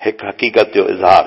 एक हकीकत जो इज़हार।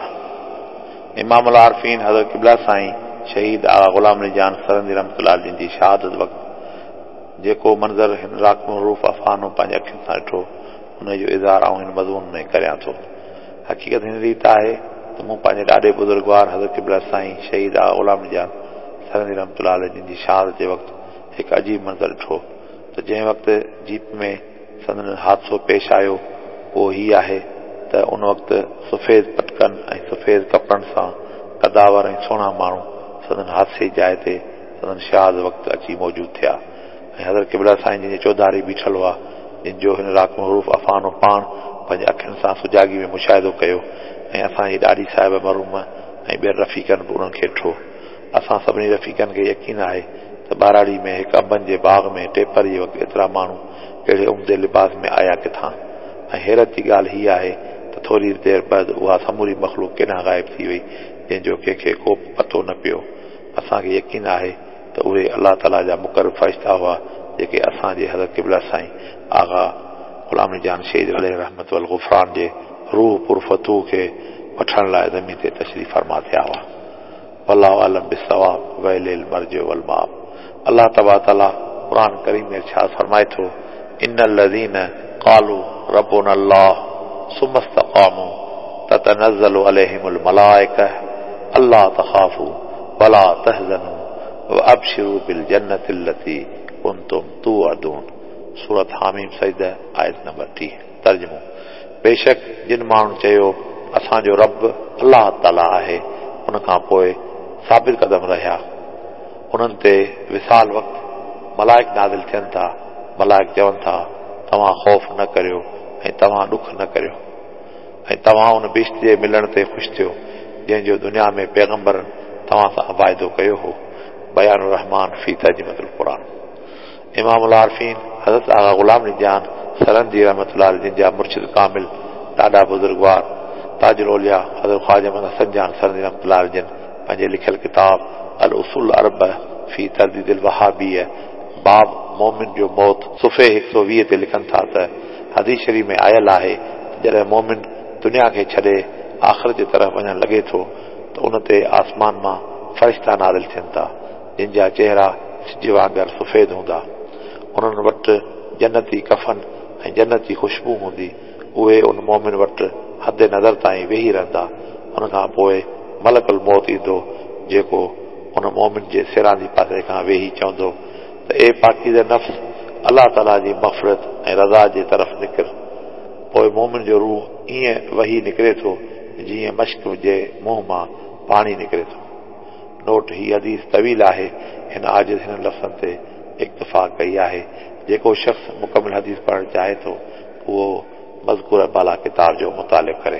इमाम अल आरफीन हज़रत क़िबला साईं शहीद आगा ग़ुलाम अली जान सरंदी रहमतुल्लाह अलैहि जी शहादत वक़्तु जेको मंज़र हिन राक महरूफ़ अफ़ानो पंहिंजे अखियुनि सां ॾिठो उन जो इज़हार हिन मज़मून में करियां थो। हकीकत हिन रीत आहे त मूं पंहिंजे ॾाढे बुज़ुर्गवार हज़रत क़िबला साईं शहीद आगा ग़ुलाम अली जान सरंदी रहमतुल्लाह अलैहि जी शहादत जे वक़्तु हिकु अजीब मंज़र ॾिठो त जंहिं वक़्तु जीप में संदन हादसो पेश आयो उहो हीउ आहे त उन वक़्तु सफ़ेद पटकनि ऐं सफ़ेद कपड़नि सां कदावर ऐं सुहिणा माण्हू संदन हादसे जी जाइ ते संदन शहादत वक़्तु अची मौजूद थिया ऐं हज़रत क़िबला साईं जिन चौधारी बीठल हुआ जिन जो हिन राक महरूफ़ अफ़ानो पाण पंहिंजे अखियुनि सां सुजागी में मुशाहिदो कयो ऐं असांजी ॾाढी साहिब मरूम ऐं ॿियनि रफ़ीक़नि बि उन्हनि खे ॾिठो। असां सभिनी रफ़ीक़नि खे यकीन आहे त ॿाराड़ी में हिकु अंबनि जे बाग़ में टेपर जे वक़्तु एतिरा माण्हू कहिड़े उम्दे लिबास में आया किथां ऐं हैरत जी ॻाल्हि हीअ आहे त थोरी देरि बाद उहा समूरी मख़लूक केॾांहुं ग़ाइब थी वई जंहिंजो कंहिंखे को पतो न पियो। असांखे यकीन आहे त उहे अलाह ताला जा मुक़रर फ़रिश्ता हुआ जेके असांजे हज़रत क़िबला साईं आगा ग़ुलाम अली जान शहीद अलैहि रहमत वल ग़ुफ़रान जे रूह पुरफ़तूह खे वठण लाइ ज़मीन ते तशरीफ़ फरमा थिया हुआ। वल्लाहु आलम बिस्सवाब व इलैहिल मर्जिउ वल माब। अल्लाह तबारक क़ुरान करीम में इरशाद फरमाए थो इन्नल लज़ीना क़ालू रब्बुना अल्लाह सुम्मा इस्तक़ामू ततनज़्ज़लु अलैहिमुल मलाइका अल्ला तख़ाफू वला तहज़नू व अबशिरू बिल जन्नति अल्लती कुंतुम तुअदून। सूरत हामीम सजदा आयत नंबर 30। तर्जुमो बेशक जिन माण्हुनि चयो असांजो रब अल्लाह ताला आहे उन खां पोइ साबित कदम रहिया उन्हनि ते विसाल वक़्तु मलाइक नाज़िल थियनि था। मलाइक चवनि था तव्हां ख़ौफ़ न करियो ऐं तव्हां ॾुख न करियो ऐं तव्हां उन बिश्त जे मिलण ते ख़ुशि थियो जंहिंजो दुनिया में पैगंबरनि तव्हां सां वाइदो कयो हो। बयानुर रहमान फी तर्जुमतुल क़ुरान। इमाम अल आरफीन हज़रत आगा ग़ुलाम अली जान सरंदी रहमतुल्लाह अलैहि जिन जा मुर्शिद कामिल ॾाढा बुज़ुर्गवार ताजुल औलिया हज़रत ख्वाजा मोहम्मद हसन जान सरंदी रहमतुल्लाह अलैहि जिन पंहिंजे लिखियल किताब अल उसूल अरब फी तरदीदिल वहाबिया बाब मोमिन जो मौत सुफ़े 120 ते लिखनि था त हदीस शरीफ़ में आयल आहे जॾहिं मोमिन दुनिया खे छॾे आख़िरत जी तरफ़ वञणु लॻे थो त उन ते आसमान मां फ़रिश्ता नाज़िल थियनि था जिन जा चेहरा सिज वांगुरु सफ़ेद हूंदा। उन्हनि वटि जन्नती कफ़न ऐं जन्नती ख़ुशबू हूंदी। उहे उन मोमिन वटि हद नज़र ताईं वेही रहंदा। उन खां पोइ मलकुल मौत ईंदो जेको उन मोमिन जे सिरांदी पासे खां वेही चवंदो त ए पाकीज़ नफ़्स अलाह ताला जी मग़फ़िरत ऐं रज़ा जे तरफ़ निकिर। पोइ मोमिन जो रूह ईअं वही निकिरे थो जीअं मश्क जे मुंहं मां पाणी निकिरे थो। नोट ही हदीस तवील आहे। हिन आजिज़ हिन लफ़्ज़नि ते इक्तिफ़ा कई आहे। जेको शख़्स मुकमिल हदीस पढ़णु चाहे थो उहो मज़कूर बाला किताब जो मुतालिब करे।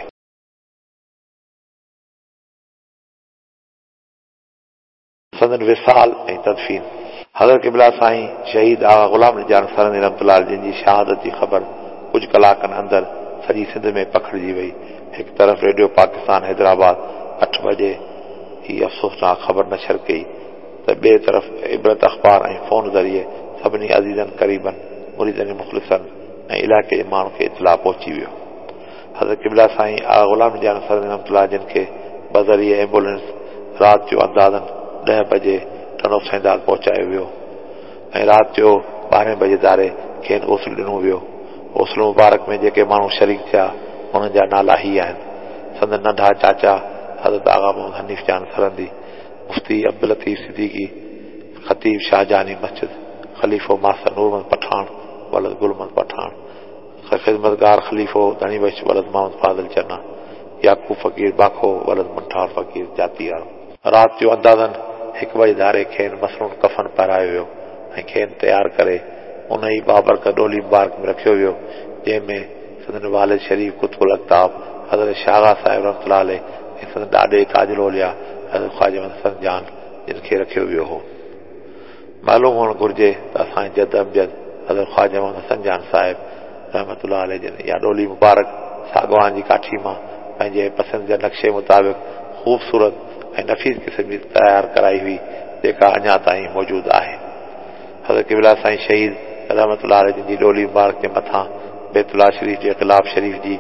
संदन विसाल ऐं तदफीन। हज़रत क़िबला साईं शहीद आगा ग़ुलाम अली जान सरंदी रहमतुल्लाह अलैहि जिन जी शहादत जी ख़बर कुझु कलाकनि अंदरि सॼी सिंध में पखिड़िजी वई। हिकु तरफ़ रेडियो पाकिस्तान हैदराबाद 8 बजे ही अफ़सोसनाक ख़बर नशर कई त ॿिए तरफ़ इबरत अख़बार ऐं फ़ोन ज़रिए सभिनी अज़ीज़नि क़रीबनि मुरीदनि मुख़लिसनि ऐं इलाइक़े जे माण्हुनि खे इतला पहुची वियो। हज़रत क़िबला साईं आगा ग़ुलाम अली जान सरंदी रहमतुल्लाह जिन खे बज़रिए एम्बुलेंस राति जो अंदाज़न 10 बजे टनो सैंदाल पहुचायो वियो ऐं राति जो 12 बजे दारे खेनि ग़ुस्ल ॾिनो वियो। ग़ुस्ल मुबारक में जेके माण्हू शरीक थिया उन्हनि जा नाला ही आहिनि। संदन नंढा चाचा हज़रत आगा मोहम्मद हनीफ़ जान सरंदी, मुफ्ती अब्दुल लतीफ़ सिद्दीकी, ख़तीब शाहजहानी मस्जिद, ख़लीफ़ो मास्टर नूरमहमद पठान वलद गुलमहमद पठान, ख़िदमतगार ख़लीफ़ो धनी बख्श वलद मोहम्मद फाज़िल चन्ना, याकूब फ़कीर बाखो वलद मुंठार फ़कीर जाती वारो। राति जो अंदाज़न 1 बजे धारे खेनि मसनून कफ़न पारायो वियो ऐं खेनि तयारु करे उन ई बाबरकत डोली मुबारक में रखियो वियो जंहिंमें संदन वालिद शरीफ़ कुतुबुल अक़ताब हज़रत शागा साहिब रहमतुल्लाह अलैहि ऐं संदन ॾाढे ताजुल औलिया हज़रत ख्वाजा मोहम्मद हसन जान जिन खे रखियो वियो हो। मालूम हुअणु घुरिजे त असांजे जद अमजद हज़रत ख्वाजा मोहम्मद हसन जान साहिब रहमतुल्लाह अलैहि जिन या डोली मुबारक सागवान जी काठी मां पंहिंजे पसंदि जे नक्शे मुताबिक़ ख़ूबसूरत ऐं नफ़ीस क़िस्म जी तयारु कराई हुई जेका अञा ताईं मौजूदु आहे। हज़रत क़िबला साईं शहीद रहमतुल्लाह अलैहि जिन जी डोली मुबारक जे मथां बैतुल्लाह शरीफ़ जे ग़िलाफ़ शरीफ़ जी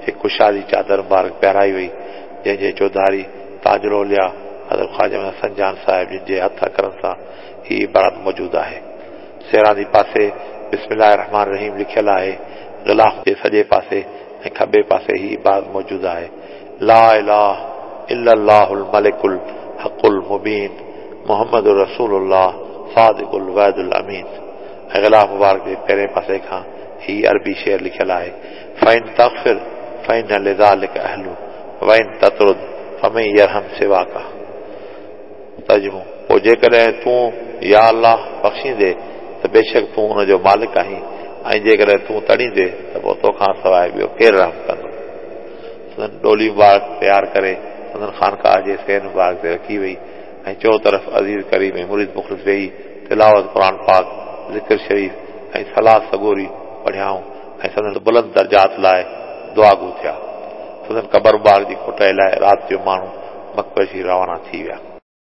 एक कुशादी चादर मुबारक पहिराई वई, जंहिंजे चौधारी ताजुल औलिया हज़रत ख्वाजा हसन जान साहिब जिन हथ अखरनि सां ही इबारत मौजूद आहे। सेरादी पासे बिस्मिल्लाहिर रहमान रहीम लिखियल आहे। गिलाफ जे सॼे पासे ऐं खॿे पासे ही इबारत मौजूद आहे, ला इलाहा इल्लल्लाहुल मलिकुल हक़ुल मुबीन मुहम्मदुर रसूलुल्लाह सादिकुल वअदुल अमीन। ऐं गिलाफ मुबारक जे पहिरें पासे खां ही अरबी शेर लिखियल आहे, फ़इन तग़फिर फ़इन लिज़ालिक अहलु वइन ततरुद फमन यरहम सिवाका। तर्जुमो, पोइ जेकॾहिं तूं या अल्लाह बख़्शींदे त बेशक तूं हुनजो मालिक आहीं, ऐं जेकॾहिं तूं तड़ींदे त पोइ तोखां सवाइ ॿियो केरु रहम कंदो। संदन डोली मुबारक तयारु करे संदन ख़ानकाह जे सेन मुबारक ते रखी वई ऐं चओ तरफ़ अज़ीज़ करीम ऐं मुरीद मुख़लिस वेही तिलावत क़ुरान पाक, ज़िक्र शरीफ़ ऐं सलाह सगोरी पढ़ियाऊं ऐं संदन बुलंद दर्जात लाइ दुआगू थिया। संदन क़बर मुबारक जी खोटाई लाइ राति जो माण्हू मक़बर जी रवाना थी विया।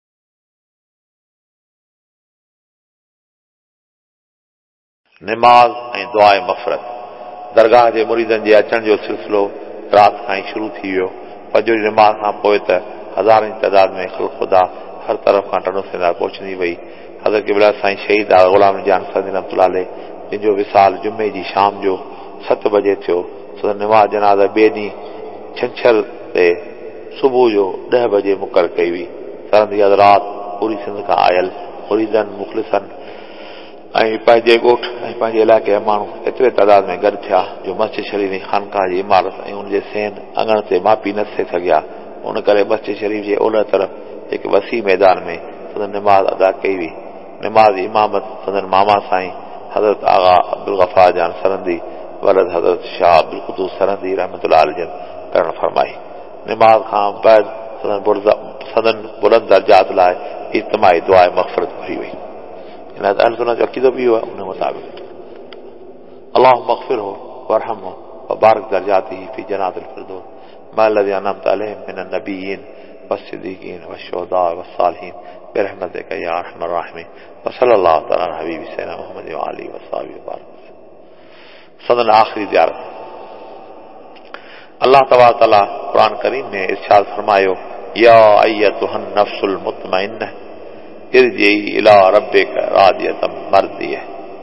निमाज़ ऐं दुआए मग़फ़िरत। दरगाह जे मुरीदनि जे अचण जो सिलसिलो राति खां ई शुरू थी वियो। फजर जी निमाज़ खां पोइ त हज़ारनि जी तइदाद में ख़ल्क़ ख़ुदा हर तरफ़ खां टनो सेंदा पहुचंदी वई। हज़रत क़िबला साईं शहीद ग़ुलाम जान सरदी रहमतुल्लाह अलैह जिन जो विसाल जुमे जी शाम जो 7 बजे थियो, संदन निमाज़ जनाज़ा ॿिए ॾींहुं छंछर ते सुबुह जो 10 बजे मुक़रर कई हुई। सरदी हज़रात पूरी सिंध खां आयल मुरीदनि मुख़लिसनि ऐं पंहिंजे ॻोठ ऐं पंहिंजे इलाइक़े जा माण्हू एतिरे तइदाद में गॾु थिया जो मस्जिद शरीफ़ जी ख़ानकाह जी इमारत ऐं उनजे सेन अङण ते मापी न थे सघिया। उन करे मस्जिद शरीफ़ जे ओलह तरफ़ हिकु वसी मैदान में संदन निमाज़ अदा कई हुई। निमाज़ जी इमामत संदन मामा साईं हज़रत आगा अब्दुल गफ़ार जान सरंदी वलद हज़रत शाह अब्दुल क़ुद्दूस सरंदी रहमतुल्लाह अलैह करण फरमाई। निमाज़ खां बैद संदन बुलंद दर्जात लाइ इज्तिमाई दुआ मग़फ़िरत घुरी वई। इन अहल सुन्नत जो अक़ीदो बि हुआ उन मुताबिक़ अल्लाहुम्मा मग़फ़िरहु वरहमहु वबारिक दर्जातिही फी जन्नातिल फ़िरदौस मअल्लज़ी अनअमत अलैहिम मिनन नबिय्यीन वस्सिद्दीक़ीन वश्शुहदाअ वस्सालिहीन बिरहमतिका या अरहमर राहिमीन वसल्लल्लाहु तआला अला हबीबी सय्यिदना मुहम्मद व आलिहि वसहबिहि वबारक। सदन आखिरी ज़ियारत। अल्लाह तबारक तआला कुरान करीम में इरशाद फरमायो, या अय्यतुहन नफ्सुल मुतमइन्नह इरजी इला रब्बिक रादियतम मर्दियह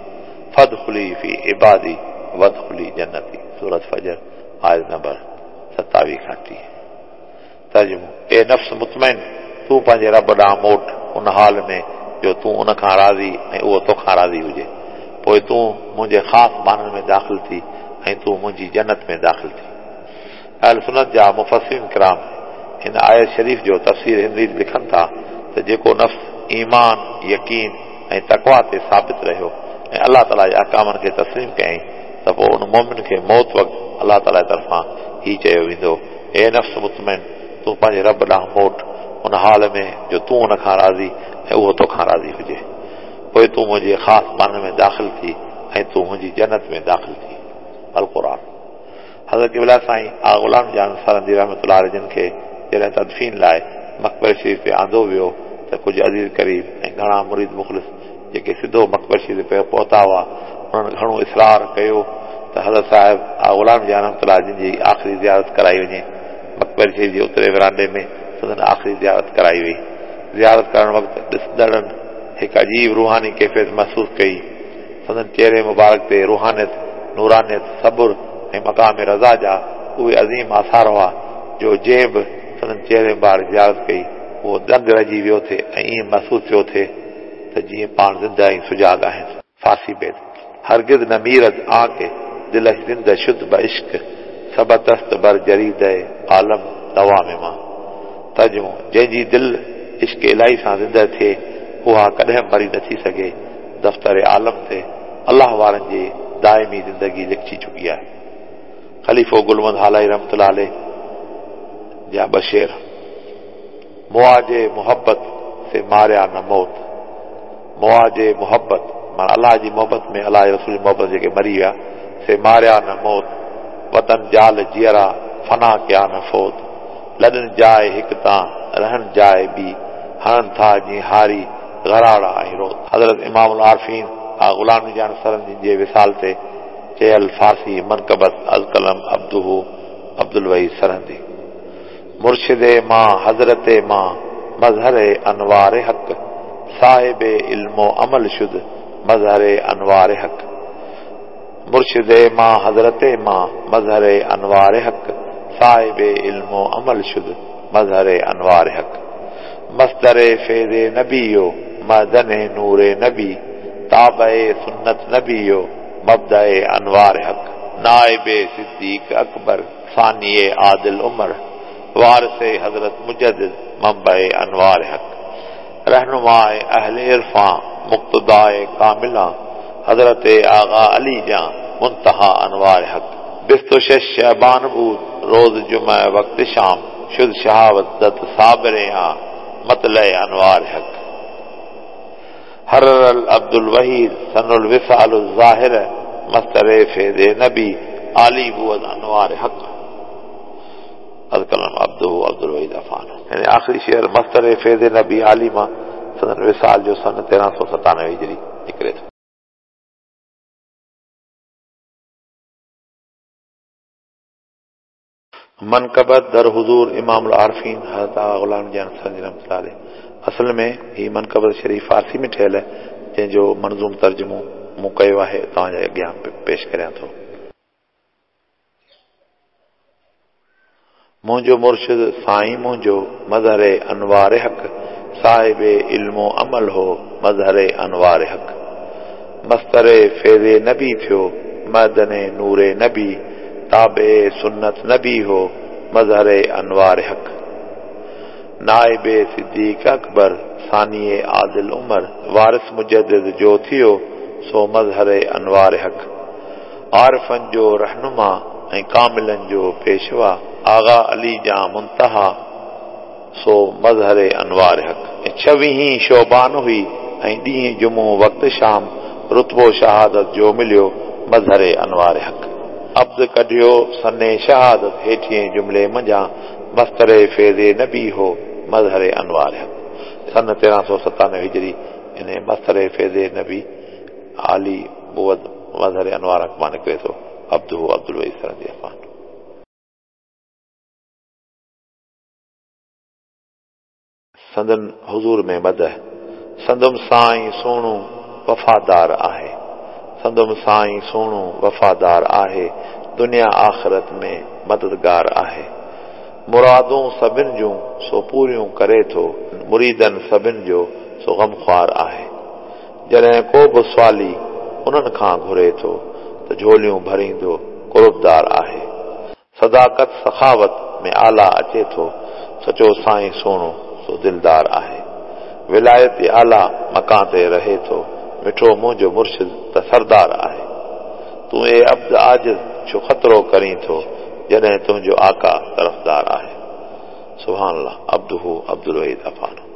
फदखुली फी इबादी वदखुली जन्नती। सूरत फजर आयत नंबर 27-30। तर्जुमो, ए नफ्स मुतमइन, तूं पंहिंजे रब ॾांहुं मोट उन हाल में जो तूं उन खां राज़ी ऐं उहो तोखां राज़ी हुजे। पोइ तूं मुंहिंजे ख़ासि माननि में दाख़िल थी ऐं तूं मुंहिंजी जन्नत में दाख़िल थी। अहल सुन्नत जा मुफ़स्सिरीन किराम हिन आयत शरीफ़ जो तफ़सीर हिन रीत लिखनि था त जेको नफ़्स ईमान, यकीन ऐं तक़वा ते साबित रहियो ऐं अल्लाह ताला जे अहकामनि खे तस्लीम कयईं त पोइ उन मोमिन खे मौत वक़्तु अल्लाह ताला जी तरफ़ां ही चयो वेंदो, ए नफ़्स मुतमइन, तूं पंहिंजे रब ॾांहुं मोट उन हाल में जो तूं उन खां राज़ी ऐं उहो तोखां राज़ी हुजे। पोइ तूं मुंहिंजे ख़ासि माननि में दाख़िल थी ऐं तूं मुंहिंजी जन्नत में दाख़िल थी। अल क़ुरान। हज़रत क़िबला साईं आगा ग़ुलाम जान सरंदी रहमतुल्लाह अलैह जिन खे जॾहिं तदफ़ीन लाइ मक़बर शरीफ़ ते आंदो वियो त कुझु अज़ीज़ करीब ऐं घणा मुरीद मुख़लिस जेके सिधो मक़बर शरीफ़ ते पहुता हुआ उन्हनि घणो इसरार कयो त हज़रत साहिब आगा ग़ुलाम जान रहमतुल्लाह जिन जी आख़िरी ज़ियारत कराई वञे। मक़बर शरीफ़ जे उतरे विरांडे में संदन आख़िरी ज़ियारत कराई वई। ज़ियारत करण वक़्तु ॾिसंदड़नि हिकु अजीब रूहानी कैफ़ियत महसूस कई। संदन चेहरे मुबारक ते रूहानियत, नूरानियत, सब्र ऐं मक़ाम रज़ा जा उहे अज़ीम आसार हुआ जो जंहिं बि संदन चेहरे मुबारक ज़ियारत कई उहो दंग रहिजी वियो थे ऐं ईअं महसूस थियो थे त जीअं पाण ज़िंदा ऐं सुजाग आहिनि। फारसी बैत। हरगिज़ न मीरद आके दिलश ज़िंद शुद्ध ब इश्क सबतस्त बर जरीद आलम दवा में मां। तर्जुमो, जंहिंजी दिलि इश्क इलाही सां ज़िंदा थिए उहा कॾहिं मरी नथी सघे। दफ़्तर आलम ते अल्लाह वारनि जी दाइमी ज़िंदगी लिखी चुकी आहे। ख़लीफ़ो गुलवंद हालाई रहमतुल्लाह अलैह जा ॿ शेर। मुआजे मोहब्बत से मारिया न मौत। मुआजे मोहब्बत माना अल्लाह जी मोहब्बत में, अल्लाह जे रसूल जी मोहब्बत जेके मरी विया, से मारिया न मौत वतन जाल जियरा फना कया न फोत। लॾनि जाए हिकु तां रहनि जाए ॿी हणनि था जीअं हारी गराड़ा ऐं रोत। हज़रत इमामुल आरिफ़ीन आगा ग़ुलाम जान सरंदी जे विसाल ते चयल फारसी मनक़बत अज़कलम अब्दुहु عبد الوحید سرہندی۔ مرشد ماں حضرت ماں مظہر انوار حق، صاحب علم و عمل شد مظہر انوار حق۔ مرشد ماں حضرت ماں مظہر انوار حق، صاحب علم و عمل شد مظہر انوار حق۔ مصدر فیض نبیو معدن نور نبی، تابع سنت نبیو مبدأ انوار حق۔ نائب صدیق اکبر ثانی عادل عمر، وارث حضرت مجدد منبع انوار حق۔ رہنما اہل عرفاں مقتدائے کاملاں، حضرت آغا علی جاں منتہا انوار حق۔ 26 شعبان بود روز جمعہ وقت شام، شد شہادت صابریاں مطلع انوار حق۔ حرر العبد الوحید سن الوصال الظاہر، مستر فیض نبی علی بود انوار حق۔ الکلام عبدہ عبد الوحید عفان، یعنی آخری شعر مستر فیض نبی علی ماں سن الوصال جو سن 1397 ہجری نکلے تھے۔ منقبت در حضور امام العارفین حضرت غلام جان سرندی رحمۃ اللہ علیہ۔ اصل میں ہی منقبت شریف فارسی میں ٹھیل ہے، جن جو منظوم ترجمو موں کयो ہے تاں جے اگیاں پیش کریاں تو۔ منجو مرشد سائیں منجو مظہر انوار حق، صاحب علم و عمل ہو مظہر انوار حق۔ مستر فیض نبی تھیو معدن نور نبی، تابع سنت نبی ہو مظہر انوار حق۔ نائب صدیق اکبر ثانی عادل عمر، وارث مجدد جو تھیو سو مظہر انوار حق۔ عارفن جو رہنما ऐं कामिलन जो पेशवा, आगा अली जा मुंतहा सो मज़हर अनवार हक़. 26 शोबान हुई ऐं ॾींहुं जुमो वक़्तु शाम रुतबो शहादत जो मिलियो मज़हर अनवार हक़. अब्द कढियो सने शहादत हेठिए जुमिले मंझां मस्तरे फैज़े नबी हो मज़हर अनवार हक़. सन 1397 हिजरी इन मस्तरे फैज़े नबी आली बुवद मज़हर अनवार हक़ मां निकिरे थो. अब्दुहु अब्दुल वहीद सरंदी अफ़ान. संदन हुजूर में मदह. संदम साईं सोणू वफ़ादार आहे. संदम साईं सोणू वफ़ादार आहे. दुनिया आख़िरत में मददगार आहे. मुरादूं सभिनि जूं सो पूरियूं करे थो. मुरीदन सभिनि जो सो गमख़्वार आहे. जॾहिं को बि सवाली उन्हनि खां घुरे थो त झोलियूं भरींदो कुर्बदार आहे. सदाकत सखावत में आला अचे थो. सचो साईं सोणो सो दिलदार आहे. विलायत आला मकान ते रहे थो. मिठो मुंहिंजो मुर्शिद त सरदार आहे. तूं ए अब्द आजिज़ छो ख़तरो करीं थो जॾहिं तुंहिंजो आका तरफ़दार आहे. सुभान अल्लाह. अब्दुहु अब्दुल वहीद अफ़ान.